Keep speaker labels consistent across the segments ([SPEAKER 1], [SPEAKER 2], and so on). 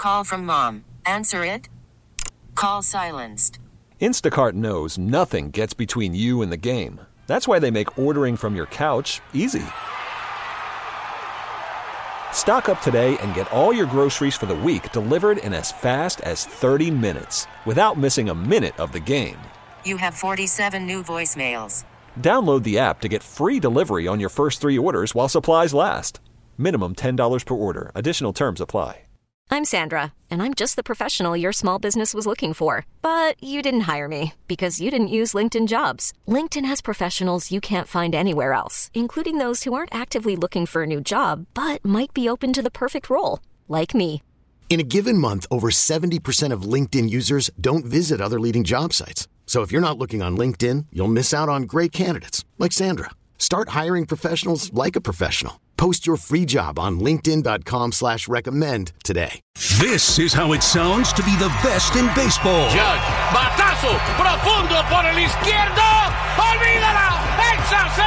[SPEAKER 1] Call from mom. Answer it. Call silenced.
[SPEAKER 2] Instacart knows nothing gets between you and the game. That's why they make ordering from your couch easy. Stock up today and get all your groceries for the week delivered in as fast as 30 minutes without missing a minute of the game.
[SPEAKER 1] You have 47 new voicemails.
[SPEAKER 2] Download the app to get free delivery on your first 3 orders while supplies last. Minimum $10 per order. Additional terms apply.
[SPEAKER 3] I'm Sandra, and I'm just the professional your small business was looking for. But you didn't hire me because you didn't use LinkedIn Jobs. LinkedIn has professionals you can't find anywhere else, including those who aren't actively looking for a new job, but might be open to the perfect role, like me.
[SPEAKER 4] In a given month, over 70% of LinkedIn users don't visit other leading job sites. So if you're not looking on LinkedIn, you'll miss out on great candidates like Sandra. Start hiring professionals like a professional. Post your free job on linkedin.com/recommend today.
[SPEAKER 5] This is how it sounds to be the best in baseball.
[SPEAKER 6] Judge, batazo, profundo por el izquierdo, olvídala, Exa se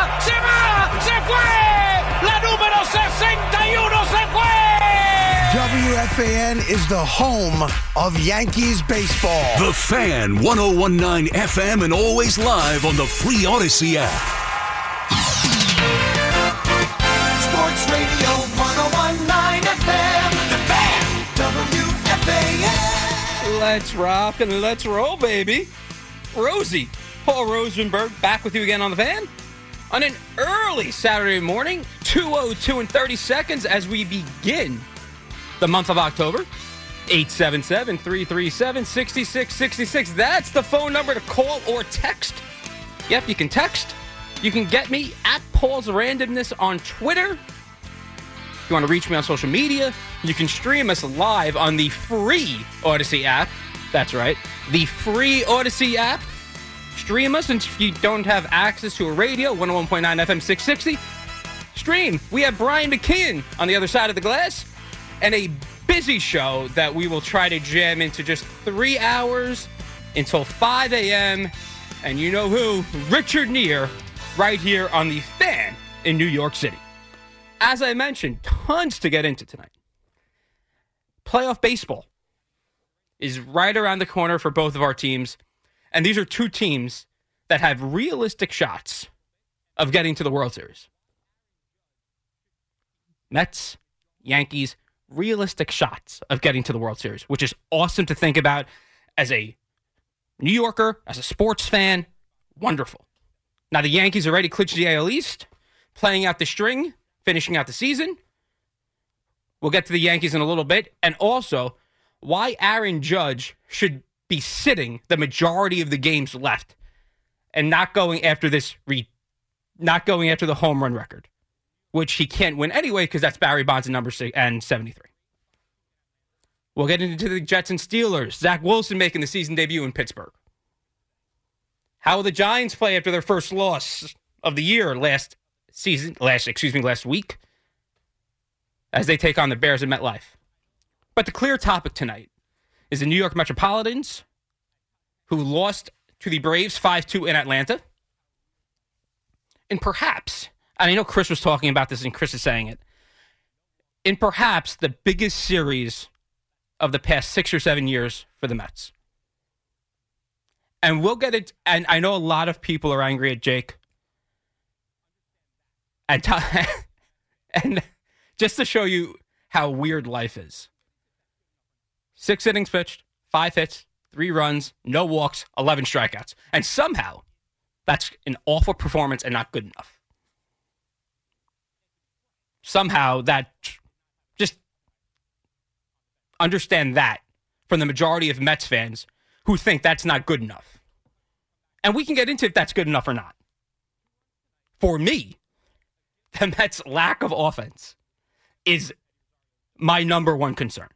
[SPEAKER 6] fue, la número 61 se fue.
[SPEAKER 7] WFAN is the home of Yankees baseball.
[SPEAKER 5] The Fan, 101.9 FM and always live on the free Odyssey app.
[SPEAKER 8] Sports Radio 101.9 FM, The Fan, WFAN.
[SPEAKER 9] Let's rock and let's roll, baby. Rosie, Paul Rosenberg, back with you again on The Fan on an early Saturday morning, 2:02 and 30 seconds as we begin the month of October. 877-337-6666. That's the phone number to call or text. Yep, you can text. You can get me at Paul's Randomness on Twitter. If you want to reach me on social media, you can stream us live on the free Odyssey app. That's right, the free Odyssey app. Stream us, and if you don't have access to a radio, 101.9 FM 660, stream. We have Brian McKeon on the other side of the glass, and a busy show that we will try to jam into just 3 hours until 5 a.m. And you know who? Richard Neer, right here on The Fan in New York City. As I mentioned, tons to get into tonight. Playoff baseball is right around the corner for both of our teams. And these are two teams that have realistic shots of getting to the World Series. Mets, Yankees, realistic shots of getting to the World Series, which is awesome to think about as a New Yorker, as a sports fan. Wonderful. Now, the Yankees already clinched the AL East, playing out the string, finishing out the season. We'll get to the Yankees in a little bit. And also, why Aaron Judge should be sitting the majority of the games left and not going after the home run record, which he can't win anyway because that's Barry Bonds at number 6 and 73. We'll get into the Jets and Steelers. Zach Wilson making the season debut in Pittsburgh. How will the Giants play after their first loss of the year last week as they take on the Bears at MetLife? But the clear topic tonight is the New York Metropolitans, who lost to the Braves 5-2 in Atlanta. And perhaps, and I know Chris was talking about this and Chris is saying it, in perhaps the biggest series of the past 6 or 7 years for the Mets. And we'll get it. And I know a lot of people are angry at Jake. And just to show you how weird life is. 6 innings pitched, 5 hits, 3 runs, no walks, 11 strikeouts. And somehow, that's an awful performance and not good enough. Somehow, that just understand that from the majority of Mets fans who think that's not good enough. And we can get into if that's good enough or not. For me, the Mets' lack of offense is my number one concern.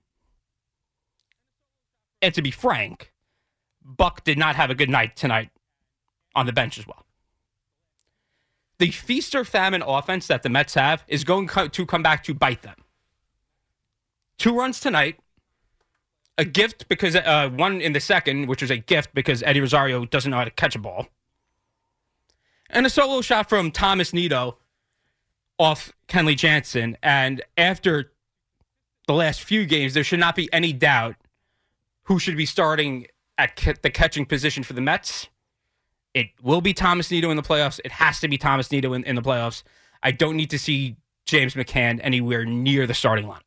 [SPEAKER 9] And to be frank, Buck did not have a good night tonight on the bench as well. The feast or famine offense that the Mets have is going to come back to bite them. 2 runs tonight. A gift because one in the second, which was a gift because Eddie Rosario doesn't know how to catch a ball. And a solo shot from Thomas Nido off Kenley Jansen. And after the last few games, there should not be any doubt who should be starting at the catching position for the Mets. It will be Thomas Nido in the playoffs. It has to be Thomas Nido in the playoffs. I don't need to see James McCann anywhere near the starting lineup.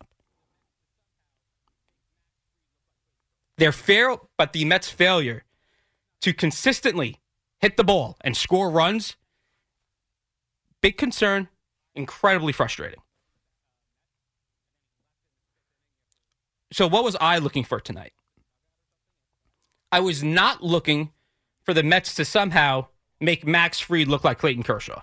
[SPEAKER 9] But the Mets' failure to consistently hit the ball and score runs, big concern, incredibly frustrating. So what was I looking for tonight? I was not looking for the Mets to somehow make Max Fried look like Clayton Kershaw.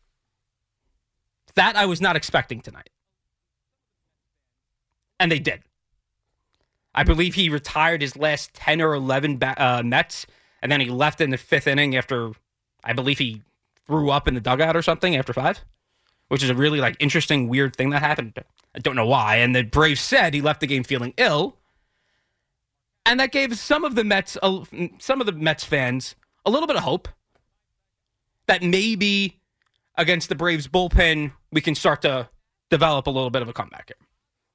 [SPEAKER 9] That I was not expecting tonight. And they did. I believe he retired his last 10 or 11 Mets, and then he left in the fifth inning after, I believe he threw up in the dugout or something after 5, which is a really interesting, weird thing that happened. I don't know why. And the Braves said he left the game feeling ill, and that gave some of the Mets fans a little bit of hope that maybe against the Braves bullpen we can start to develop a little bit of a comeback here.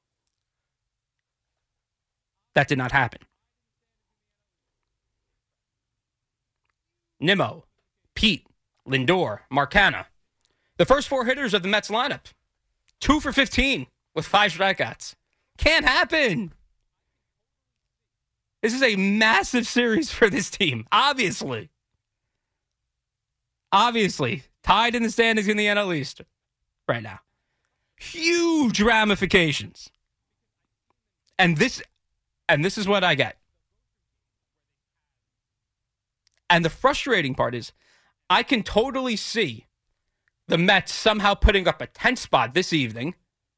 [SPEAKER 9] That did not happen. Nimmo, Pete, Lindor, Marcana. The first 4 hitters of the Mets lineup. 2 for 15 with 5 strikeouts. Can't happen. This is a massive series for this team. Obviously. Tied in the standings in the NL East right now. Huge ramifications. And this is what I get. And the frustrating part is I can totally see the Mets somehow putting up a 10th spot this evening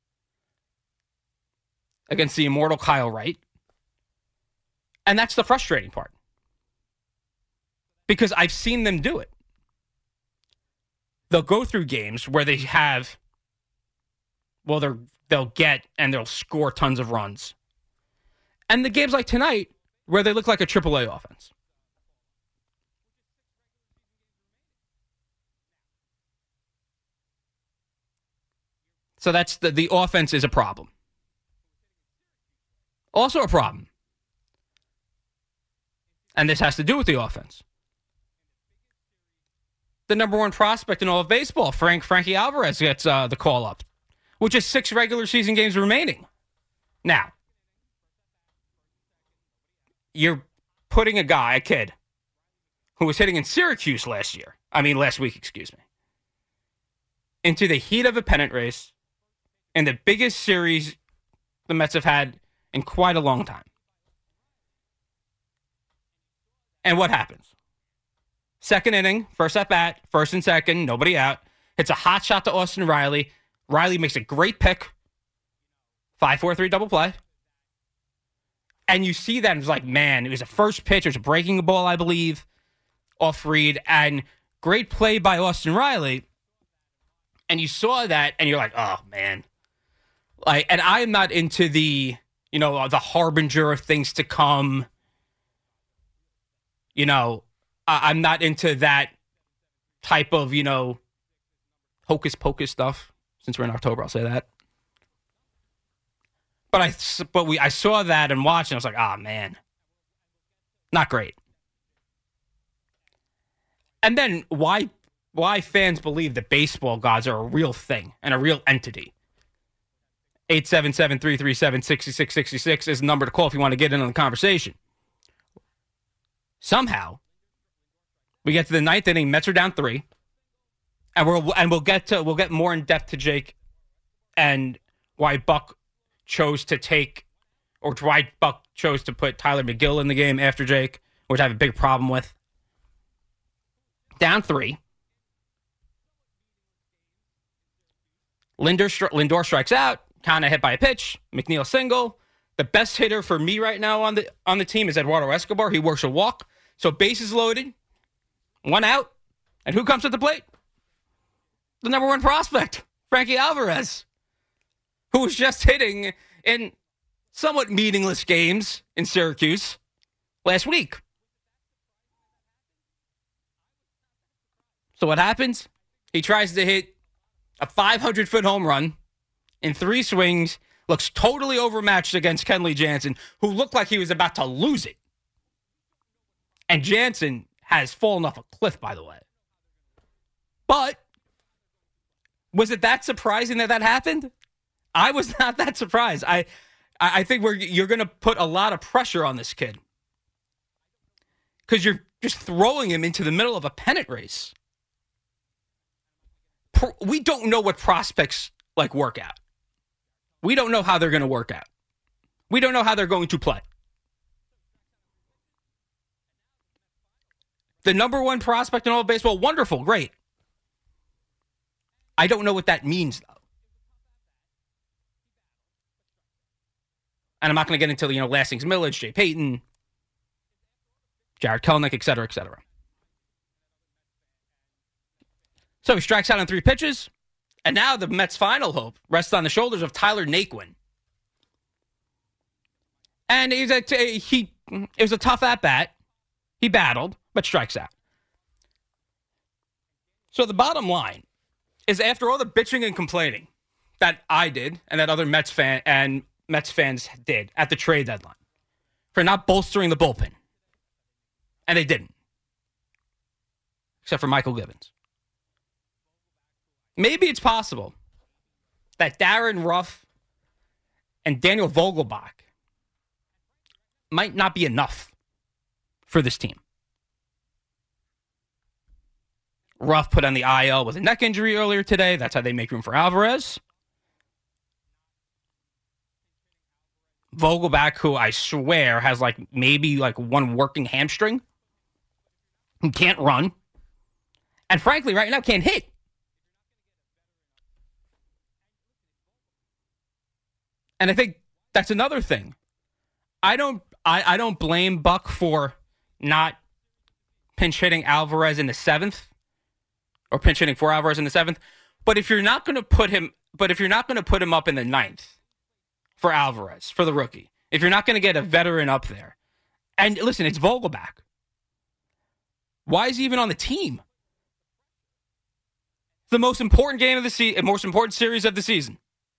[SPEAKER 9] against the immortal Kyle Wright. And that's the frustrating part. Because I've seen them do it. They'll go through games where they have, they'll get and they'll score tons of runs. And the games like tonight, where they look like a AAA offense. So that's the offense is a problem. Also a problem. And this has to do with the offense. The number 1 prospect in all of baseball, Frankie Alvarez, gets the call up, which is 6 regular season games remaining. Now, you're putting a kid, who was hitting in Syracuse last week, into the heat of a pennant race in the biggest series the Mets have had in quite a long time. And what happens? Second inning, first at bat, first and second, nobody out. Hits a hot shot to Austin Riley. Riley makes a great pick. 5-4-3 double play. And you see that, and it's like, man, it was a first pitch. It was a breaking ball, I believe, off Reed. And great play by Austin Riley. And you saw that, and you're like, oh, man. And I am not into the harbinger of things to come. I'm not into that type of, hocus pocus stuff. Since we're in October, I'll say that. But I saw that and watched, and I was like, ah, man. Not great. And then why fans believe that baseball gods are a real thing and a real entity. 877-337-6666 is the number to call if you want to get in on the conversation. Somehow, we get to the 9th inning, Mets are down 3, and we'll get more in depth to Jake and why Buck chose to put Tyler McGill in the game after Jake, which I have a big problem with. Down 3. Lindor strikes out, kind of hit by a pitch. McNeil single. The best hitter for me right now on the team is Eduardo Escobar. He works a walk. So bases loaded. 1 out. And who comes to the plate? The number 1 prospect, Frankie Alvarez, who was just hitting in somewhat meaningless games in Syracuse last week. So what happens? He tries to hit a 500-foot home run in 3 swings looks totally overmatched against Kenley Jansen, who looked like he was about to lose it. And Jansen has fallen off a cliff, by the way. But was it that surprising that happened? I was not that surprised. I think you're going to put a lot of pressure on this kid because you're just throwing him into the middle of a pennant race. We don't know what prospects work out. We don't know how they're going to work out. We don't know how they're going to play. The number one prospect in all of baseball, wonderful, great. I don't know what that means, though. And I'm not going to get into, Lastings Millage, Jay Payton, Jared Kelenic, et cetera, et cetera. So he strikes out on 3 pitches, and now the Mets' final hope rests on the shoulders of Tyler Naquin. And it was a tough at-bat. He battled, but strikes out. So the bottom line is, after all the bitching and complaining that I did and that other Mets fans did at the trade deadline for not bolstering the bullpen, and they didn't, except for Michael Givens. Maybe it's possible that Darren Ruff and Daniel Vogelbach might not be enough for this team. Ruff put on the IL with a neck injury earlier today. That's how they make room for Alvarez. Vogelbach, who I swear has maybe one working hamstring. He can't run. And frankly, right now, can't hit. And I think that's another thing. I don't blame Buck for not pinch hitting Alvarez in the 7th, or pinch hitting for Alvarez in the 7th. But if you're not going to put him up in the 9th for Alvarez, for the rookie, if you're not going to get a veteran up there, and listen, it's Vogelbach. Why is he even on the team? The most important game of the season, most important series of the season.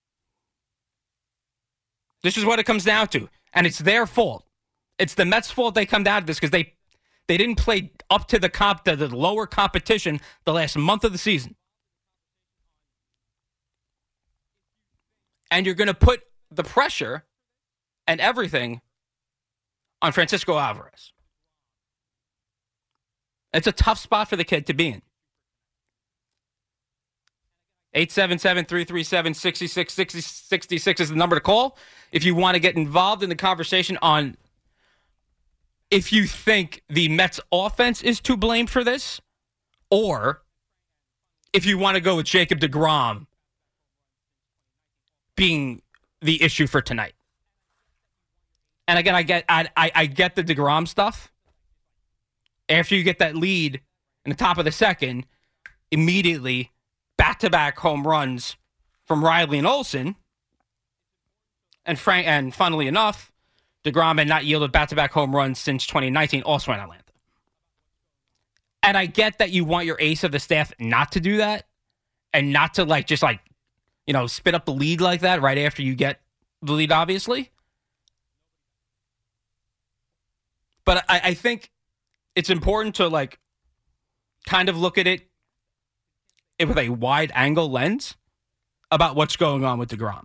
[SPEAKER 9] This is what it comes down to. And it's their fault. It's the Mets' fault they come down to this because they didn't play up to the lower competition the last month of the season. And you're going to put the pressure and everything on Francisco Alvarez. It's a tough spot for the kid to be in. 877-337-6666 is the number to call if you want to get involved in the conversation on if you think the Mets offense is to blame for this, or if you want to go with Jacob deGrom being the issue for tonight. And again, I get the deGrom stuff. After you get that lead in the top of the second, immediately back-to-back home runs from Riley and Olsen. And funnily enough, deGrom had not yielded back-to-back home runs since 2019, also in Atlanta. And I get that you want your ace of the staff not to do that and not to spit up the lead like that right after you get the lead, obviously. But I think it's important to kind of look at it with a wide angle lens about what's going on with deGrom,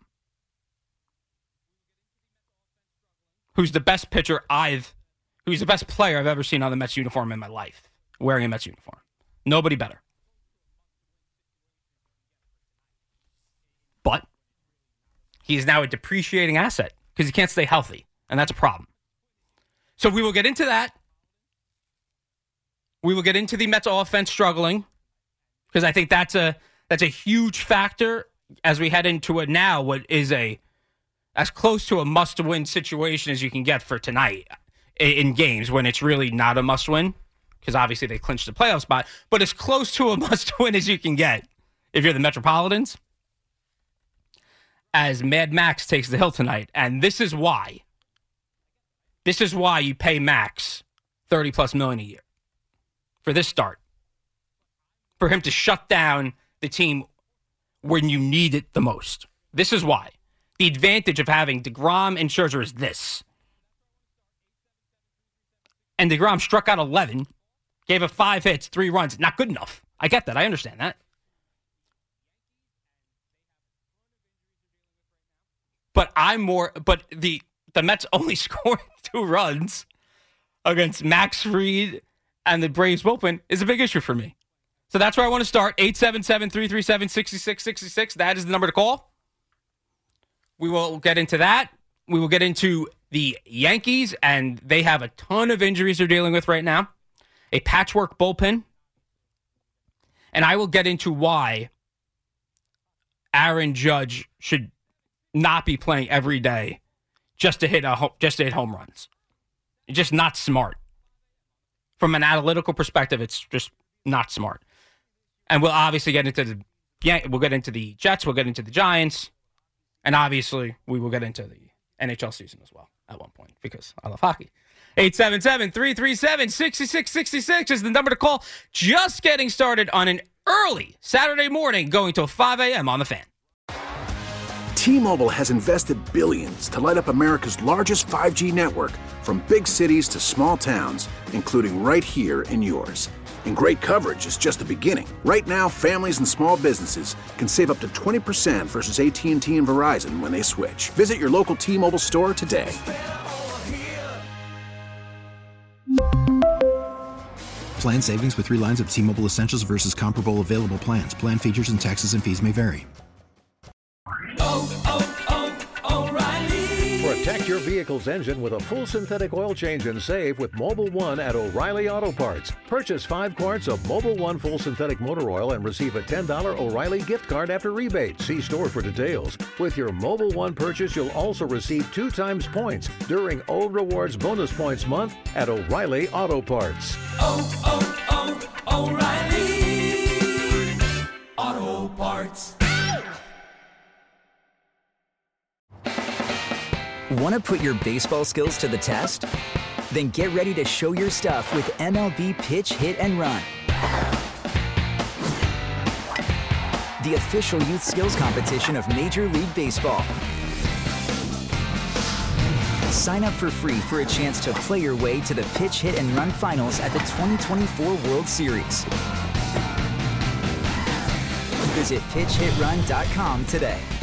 [SPEAKER 9] who's the best who's the best player I've ever seen on the Mets uniform in my life, wearing a Mets uniform. Nobody better. But he is now a depreciating asset because he can't stay healthy, and that's a problem. So we will get into that. We will get into the Mets offense struggling, because I think that's a huge factor as we head into it now, what is as close to a must-win situation as you can get for tonight in games when it's really not a must-win, because obviously they clinched the playoff spot, but as close to a must-win as you can get if you're the Metropolitans, as Mad Max takes the hill tonight. And this is why you pay Max $30+ million a year for this start. For him to shut down the team when you need it the most. This is why. The advantage of having DeGrom and Scherzer is this. And DeGrom struck out 11, gave up 5 hits, 3 runs. Not good enough. I get that. I understand that. But the Mets only scored 2 runs against Max Fried and the Braves bullpen is a big issue for me. So that's where I want to start. 877-337-6666. That is the number to call. We will get into that. We will get into the Yankees, and they have a ton of injuries they're dealing with right now. A patchwork bullpen. And I will get into why Aaron Judge should not be playing every day just to hit home runs. It's just not smart. From an analytical perspective, it's just not smart. And we'll obviously get into the Jets, we'll get into the Giants, and obviously we will get into the NHL season as well at one point because I love hockey. 877-337-6666 is the number to call. Just getting started on an early Saturday morning going till 5 a.m. on The Fan.
[SPEAKER 10] T-Mobile has invested billions to light up America's largest 5G network from big cities to small towns, including right here in yours. And great coverage is just the beginning. Right now, families and small businesses can save up to 20% versus AT&T and Verizon when they switch. Visit your local T-Mobile store today.
[SPEAKER 11] Plan savings with 3 lines of T-Mobile Essentials versus comparable available plans. Plan features and taxes and fees may vary.
[SPEAKER 12] O'Reilly. Protect your vehicle's engine with a full synthetic oil change and save with Mobil 1 at O'Reilly Auto Parts. Purchase 5 quarts of Mobil 1 full synthetic motor oil and receive a $10 O'Reilly gift card after rebate. See store for details. With your Mobil 1 purchase, you'll also receive 2 times points during O Rewards Bonus Points Month at O'Reilly Auto Parts.
[SPEAKER 8] O'Reilly Auto Parts.
[SPEAKER 13] Want to put your baseball skills to the test? Then get ready to show your stuff with MLB Pitch, Hit, and Run. The official youth skills competition of Major League Baseball. Sign up for free for a chance to play your way to the Pitch, Hit, and Run finals at the 2024 World Series. Visit PitchHitRun.com today.